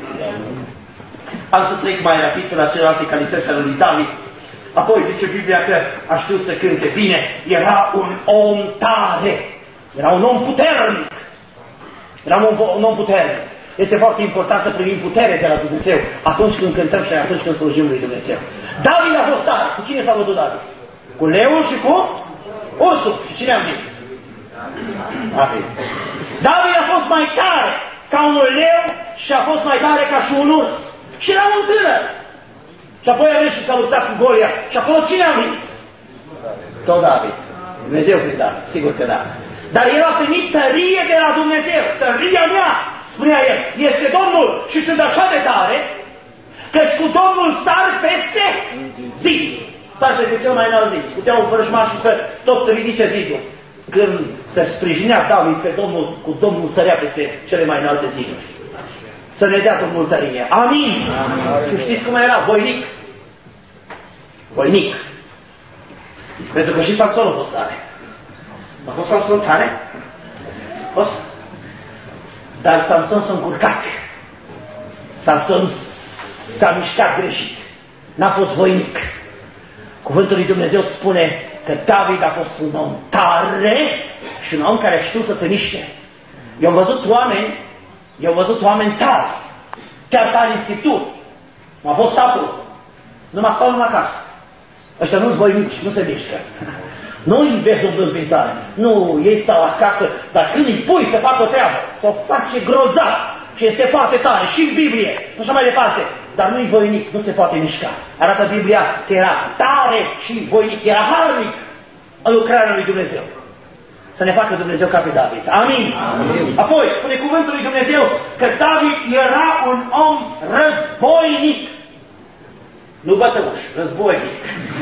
Am să trec mai rapid pe la celelalte calități ale lui David. Apoi zice Biblia că a știut să cânte bine. Era un om tare. Era un om puternic. Era un, un om puternic. Este foarte important să primim putere de la Dumnezeu atunci când cântăm și atunci când slujim lui Dumnezeu. David a fost tare. Cu cine s-a văzut David? Cu leul și cu ursul. Și cine a învins? David. David a fost mai tare ca un leu și a fost mai tare ca și un urs. Și era un tânăr. Și apoi a venit și s-a luptat cu Golia. Și acolo cine a învins? Tot David. Dumnezeu prin David. Sigur că da. Dar el a primit tărie de la Dumnezeu. Tăria mea, spunea el, este Domnul. Și sunt așa de tare că-și cu Domnul sar peste zi. Sar peste cel mai înalt zi. Putea un vrăjmaș și să tot ridice zidul. Când se sprijinea David pe Domnul, cu Domnul sărea peste cele mai înalte ziduri. Să ne dea Domnul tărie. Amin. Amin. Și știți cum era? Voinic. Voinic. Pentru că și Samson a fost tare. A fost Samson tare? A fost. Dar Samson s-a încurcat. Samson s-a mișcat greșit. N-a fost voinic. Cuvântul lui Dumnezeu spune că David a fost un om tare și un om care știu să se miște. Eu am văzut oameni, eu am văzut oameni tari, chiar tari în Scripturi. M-a fost acolo. Nu mă stau numai acasă. Ăștia nu-s voinici, nu se mișcă. Nu îi vezi umblând prin țară. Nu, ei stau acasă, dar când îi pui să facă o treabă, o face grozav și este foarte tare, și în Biblie, și așa mai departe. Dar nu-i voinic, nu se poate mișca. Arată Biblia că era tare și voinic, era harnic în lucrarea lui Dumnezeu. Să ne facă Dumnezeu ca pe David. Amin. Amin. Apoi, spune cuvântul lui Dumnezeu că David era un om războinic. Nu bătăuș, războinic.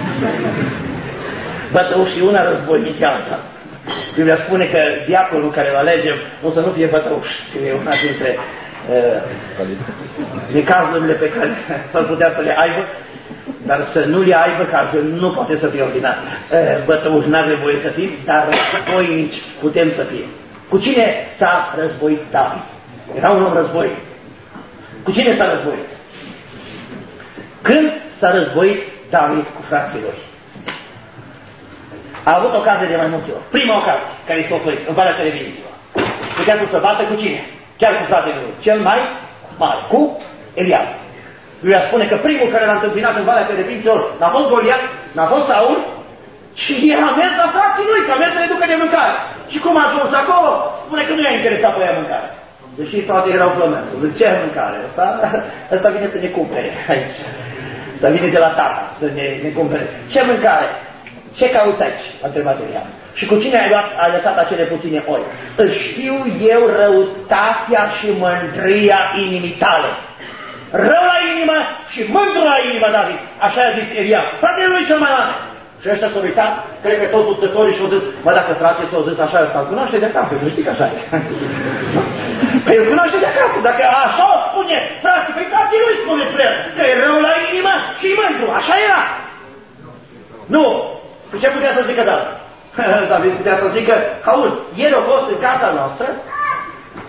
Bătăuș e una, războinic e alta. Biblia spune că diaconul care îl alegem o să nu fie bătăuș, că e una dintre uh, necazurile pe care s-ar putea să le aibă, dar să nu le aibă, că altfel nu poate să fie ordinat. Uh, bătăuș n-are voie să fim, dar războinici putem să fie. Cu cine s-a războit David? Era un om războinic. Cu cine s-a războit? Când s-a războit David cu frații lui? A avut ocazie de mai multe ori. Prima ocazie care i s-a oferit în Valea Televiziei. Putea să se bată cu cine? Chiar cu fratele lui. Cel mai mare. Cu Eliab. Biblia spune că primul care l-a întâmpinat în Valea Televiziei n-a fost Goliat, n-a fost Saul, și era mers la frații lui, că a mers să le ducă de mâncare. Și cum a ajuns acolo? Spune că nu i-a interesat pe ea mâncare. Deși toate erau plămânți. Zice, ce mâncare? Asta, asta vine să ne cumpere aici. Asta vine de la tata să ne, ne cumpere. Ce mâncare? Ce cauți aici? A întrebat Eliab. Și cu cine ai luat, ai lăsat acele puține oi? Își știu eu răutatea și mândria inimii tale. Rău la inimă și mândru la inimă, David. Așa a zis Eliab. Fratele lui cel mai mare. Și ăștia s-au uitat, cred că toți luptătorii și-au zis, mă, dacă frate s-au zis așa, ăsta îl cunoaște de acasă, să știi că așa e. Păi îl cunoaște de acasă, dacă așa o spune, frate, păi frații lui spune spre el, că e rău la inimă și mândru, așa era. Nu. Păi ce putea să zică David? David putea să zică, auzi, ieri a fost în casa noastră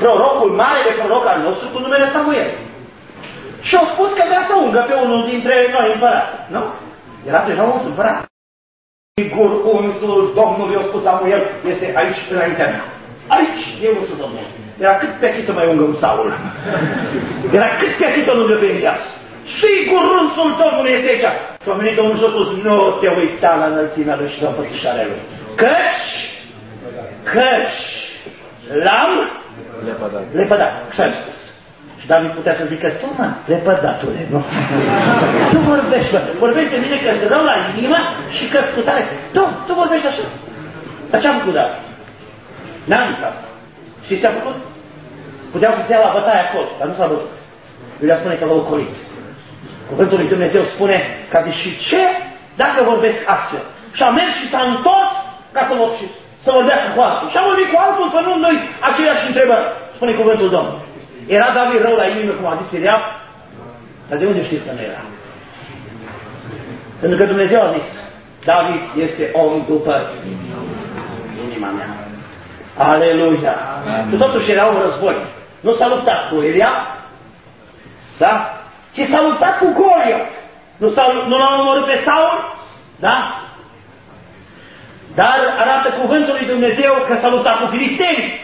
prorocul, marele proroc al nostru, cu numele Samuel. Și au spus că vrea să ungă pe unul dintre noi împărat, nu? Era deja uns împărat. Sigur, unsul Domnului, a spus Samuel, este aici înaintea mea. Aici e unsul Domnului. Era cât pe aici să mai ungă un Saul. Era cât pe aici să ungă pe Elia. Sigur, unsul Domnului este aici. Și a venit Domnul și a spus, nu te uita la înălțimea lui și la pățișarea lui. Căci, căci, l-am lepădat. Lepădat, așa ai spus. Și David putea să zică, tu mă, lepădatule, nu? Tu vorbești, mă, vorbești de mine că-ți rău la inimă și că-ți cu tare. Tu, tu vorbești așa. Dar ce-a făcut David? N-am zis asta. Și ce a făcut? Puteau să se ia la bătaie acolo, dar nu s-a bătut. Iulia spune că l-a ocolit. Cuvântul lui Dumnezeu spune că a zis, și ce dacă vorbesc astfel? Și a mers și s-a întors ca să, vor, să vorbească cu altul. Și a vorbit cu altul, până noi aceiași întrebări. Spune cuvântul Domnului. Era David rău la inimă, cum a zis Elia? Dar de unde știți că nu era? Pentru că Dumnezeu a zis, David este om după inima mea. Aleluia! Și totuși era un război. Nu s-a luptat cu Elia, da? Ci s-a luptat cu Goliat. Nu, nu l-a omorât pe Saul, da? Dar arată cuvântul lui Dumnezeu că s-a luptat cu filistenii.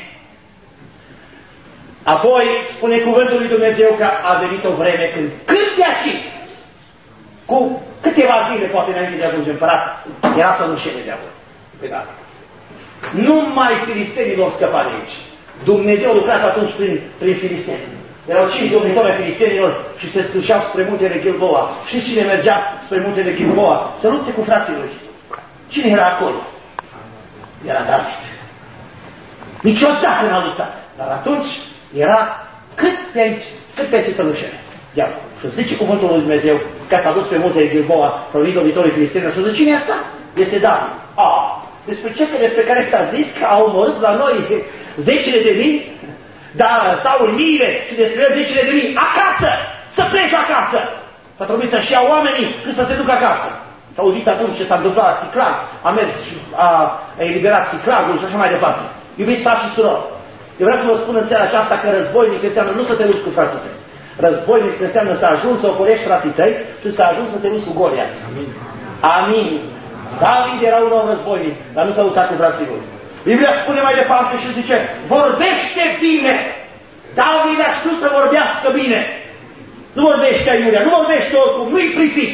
Apoi spune cuvântul lui Dumnezeu că a venit o vreme când câțiași, cu câteva zile, poate înainte de a ajunge împărat, era să nu șede de acolo. Păi da. Numai filistenii vor scăpa de aici. Dumnezeu lucrat atunci prin, prin filisteni. Erau cinci domnitori ai filistenilor și se stârșeau spre muntele Gilboa. Și cine mergea spre muntele Gilboa să lupte cu frații lui? Cine era acolo? Era David. Niciodată n-a luptat. Dar atunci era cât pe aici, cât pe aici să nu șede. Iar și zice cuvântul lui Dumnezeu că s-a dus pe muntele Gilboa, provin domnitorii filistenilor și zice, cine e asta? Este David. Ah, despre ce? Despre care s-a zis că au omorât la noi zecile de mii, dar Saul miile și despre el zecile de mii acasă, să pleci acasă. Va trebui să-și ia oamenii când să se ducă acasă. S-a auzit atunci ce s-a întâmplat la Siclag, a mers și a, a eliberat Siclagul și așa mai departe. Iubiți frați și surori, eu vreau să vă spun în seara aceasta că războinic înseamnă nu să te luți cu frații tăi. Războinic înseamnă să ajungi să ocolești frații tăi și să ajungi să te luți cu Goliat. Amin. Amin. David era un om războinic, dar nu s-a luptat cu frații lui. Biblia spune mai departe și zice, vorbește bine. David a știut să vorbească bine. Nu vorbește aiurea, nu vorbește oricum, nu-i pripit.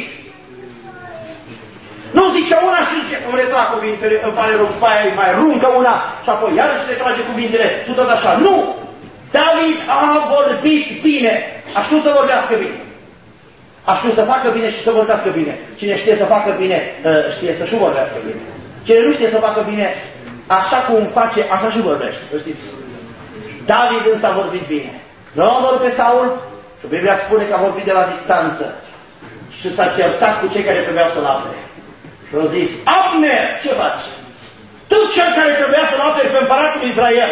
Nu zice una și zice, îmi retrag cuvintele, îmi pare rău, pe aia mai runcă una și apoi iarăși retrage cuvintele, tu tot așa. Nu! David a vorbit bine, a știut să vorbească bine. A știut să facă bine și să vorbească bine. Cine știe să facă bine, știe să și vorbească bine. Cine nu știe să facă bine, așa cum face, așa și vorbește, să știți. David însă a vorbit bine. Nu a vorbit pe Saul și Biblia spune că a vorbit de la distanță și s-a certat cu cei care trebuiau să-l apere. Și au zis, Abner, ce faci? Tu cel care trebuia să-l apere pe împăratul Israel.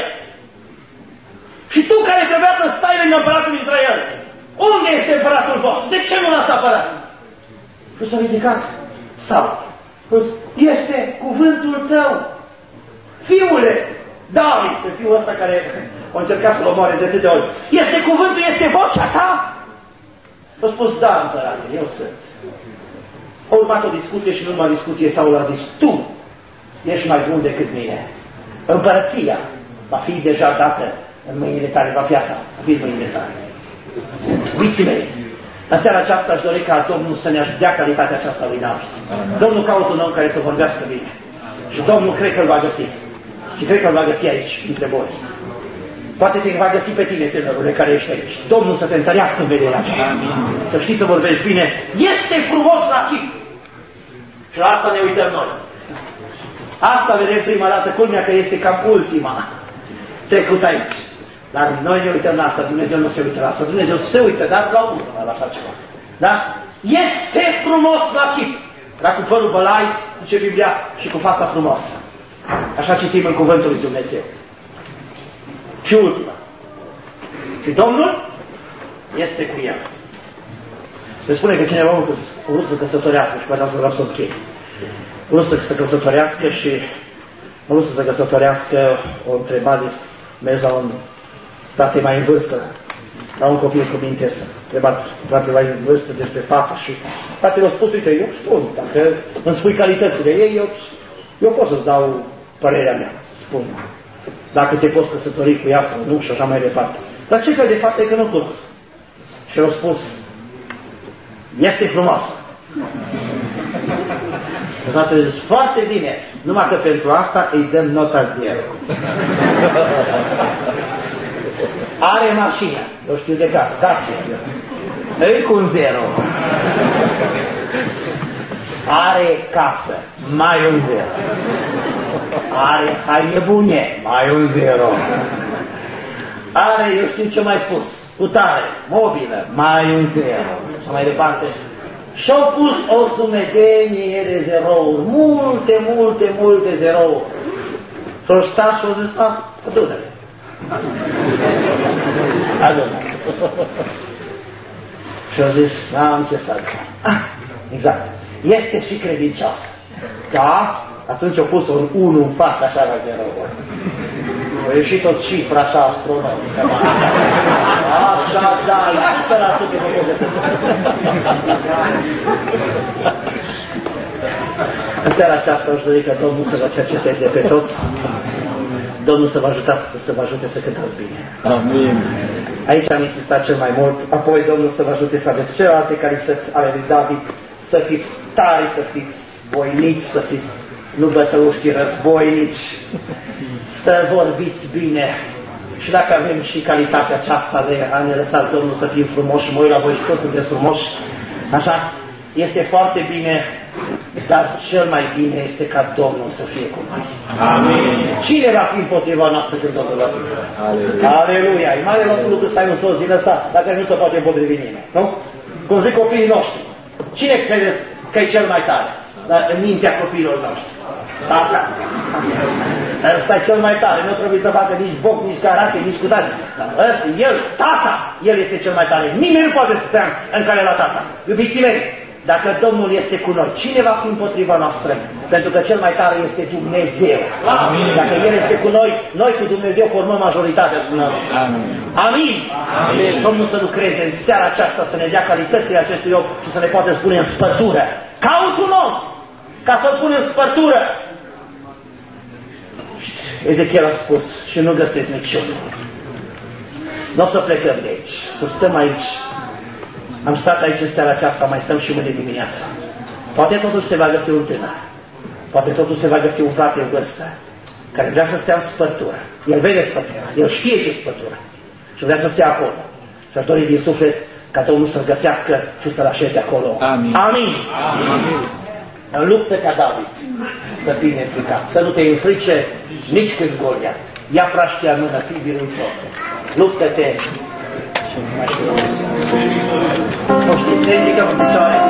Și tu care trebuia să stai lângă împăratul Israel. Unde este împăratul vostru? De ce nu l-ați apărat? Și s-a ridicat Saul. Este cuvântul tău. Fiule, David, pe fiul ăsta care a încercat să-l omoare de atâtea ori. Este cuvântul, este vocea ta? A spus, da, împărate, eu sunt. A urmat o discuție și în urma discuție Saul a zis, tu ești mai bun decât mine. Împărăția va fi deja dată în mâinile tale, va fi a ta, va fi în mâinile tale. Iubiții mei, în seara aceasta aș dori ca Domnul să ne dea calitatea aceasta lui David. Domnul caută un om care să vorbească bine. Și Domnul cred că îl va găsi. Și cred că îl va găsi aici, între voi. Poate te va găsi pe tine, tânărule, care ești aici. Domnul să te întărească în vederea aceasta. Să știi să vorbești bine. Este frumos la chip. Și la asta ne uităm noi. Asta vedem prima dată, culmea că este cam ultima trecut aici. Dar noi ne uităm la asta, Dumnezeu nu se uită la asta. Dumnezeu se uită, dar la urmă, la așa ceva. Da? Este frumos la chip. Dar cu părul bălai, zice Biblia, și cu fața frumoasă. Așa citim în cuvântul lui Dumnezeu. Și ultima. Și Domnul este cu el. Se spune că cineva a vrut să căsătorească și poate să vreau să o închei. A vrut să se căsătorească și a vrut să se căsătorească, o întrebat, mers la un frate mai în vârstă, la un copil cu minte să întrebat frate mai în vârstă despre fată și fratele a spus, uite, eu spun, dacă îmi spui calitățile ei, eu, eu pot să-ți dau părerea mea, spun, dacă te poți căsători cu ea sau nu și așa mai departe. Dar ce fel de fată e că nu cunosc? Și eu a spus, este frumoasă. Fratele a zis, foarte bine, numai că pentru asta îi dăm nota zero. Are mașină, eu știu de casă, Dacia, îi cu un zero. Are casă, mai un zero. Are haine bune, mai un zero. Are, eu știu ce mai spus, putare, mobilă, mai un zero. Și mai departe. Și-au pus o sumedenie de zerouri, multe, multe, multe zerouri. Și-au stat și-au zis, ah, adună-le. Adună-le. Și-au zis, am ce să adună. Ah, exact. Este și credincioasă. Da? Atunci au pus un unu în față așa la zerouri. A ieșit o cifră așa astronomică. Așa, da, e super la sută de de să În seara aceasta aș dori ca Domnul să vă cerceteze pe toți. Domnul să vă, ajuta, să vă ajute să cântați bine. Amin. Aici am insistat cel mai mult. Apoi Domnul să vă ajute să aveți celelalte calități ale lui David. Să fiți tari, să fiți voinici, să fiți nu bătăuști războinici, să vorbiți bine. Și dacă avem și calitatea aceasta de a ne lăsa Domnul să fim frumoși, mă uit la voi și toți sunteți frumoși, așa, este foarte bine, dar cel mai bine este ca Domnul să fie cu noi. Amin. Cine va fi împotriva noastră când Domnul va fi? Aleluia! Aleluia! E mare lucru să ai un soț din ăsta, dacă nu se poate împotrivi nimeni, nu? Cum zic copiii noștri, cine crede că e cel mai tare? Dar în mintea copiilor noștri. Tata. Ăsta e cel mai tare. Nu trebuie să facă nici box, nici karate, nici cutași. Ăsta, el, tata, el este cel mai tare. Nimeni nu poate să stea în care la tata. Iubiții mei, dacă Domnul este cu noi, cine va fi împotriva noastră? Pentru că cel mai tare este Dumnezeu. Amin. Dacă El este cu noi, noi cu Dumnezeu formăm majoritatea, spunem. Amin. Amin. Amin. Domnul să lucreze în seara aceasta, să ne dea calitățile acestui om și să ne poată spune în spătură. Caut un om ca să-l pun în spătură. Ezechiel a spus și nu găsesc niciunul. Nu o să plecăm de aici, să stăm aici. Am stat aici în seara aceasta, mai stăm și mâine dimineața. Poate totuși se va găsi un tânăr. Poate totuși se va găsi un frate în vârstă care vrea să stea în spătură. El vede spătură, el știe ce spătură și vrea să stea acolo. Și aș dori din suflet ca Domnul să-l găsească și să-l așeze acolo. Amin. Amin. Amin. În luptă ca David să fii neînfricat, să nu te înfrice nici când Goliat. Ia praștia în mână, fii biruitor. Luptă-te. Nu știți, ne ridicăm în picioare.